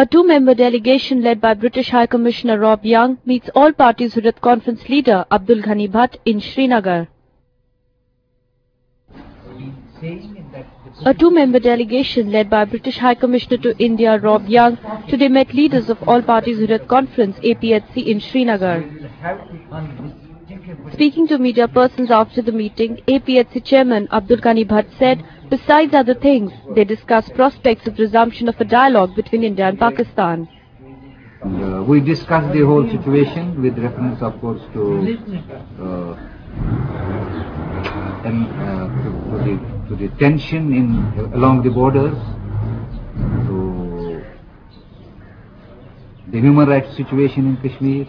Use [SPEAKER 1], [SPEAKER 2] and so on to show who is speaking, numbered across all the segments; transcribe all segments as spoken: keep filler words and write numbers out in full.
[SPEAKER 1] A two-member delegation led by British High Commissioner Rob Young meets all parties Hurriyat Conference leader Abdul Ghani Bhatt in Srinagar. A two-member delegation led by British High Commissioner to India Rob Young today met leaders of all parties Hurriyat Conference A P H C in Srinagar. Speaking to media persons after the meeting, A P H C chairman Abdul Ghani Bhatt said, besides other things, they discussed prospects of resumption of a dialogue between India and Pakistan.
[SPEAKER 2] Uh, we discussed the whole situation with reference, of course, to, uh, and, uh, to, to, the, to the tension in along the borders, to the human rights situation in Kashmir.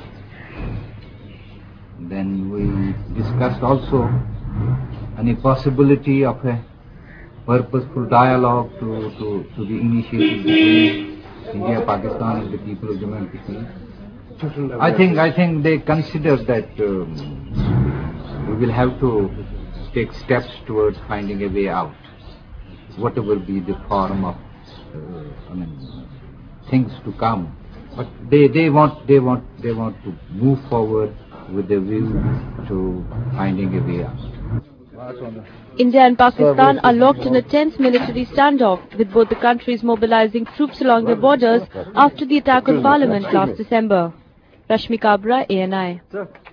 [SPEAKER 2] Then we discussed also any possibility of a purposeful dialogue to, to, to be initiated between India, Pakistan and the people of Jammu and Kashmir. I think, I think they consider that um, we will have to take steps towards finding a way out, whatever be the form of uh, I mean, things to come. But they, they want they want they want to move forward with a view to finding a way out.
[SPEAKER 1] India and Pakistan are locked in a tense military standoff, with both the countries mobilizing troops along their borders after the attack on Parliament last December. Rashmi Kabra, A N I.